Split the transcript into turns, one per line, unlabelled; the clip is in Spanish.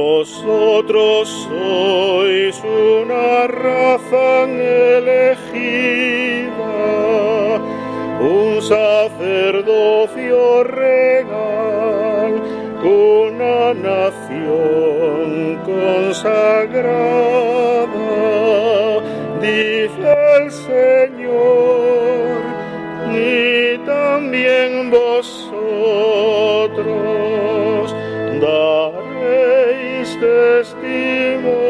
Vosotros sois una raza elegida, un sacerdocio real, una nación consagrada, dice el Señor, y también vosotros daréis testimonio.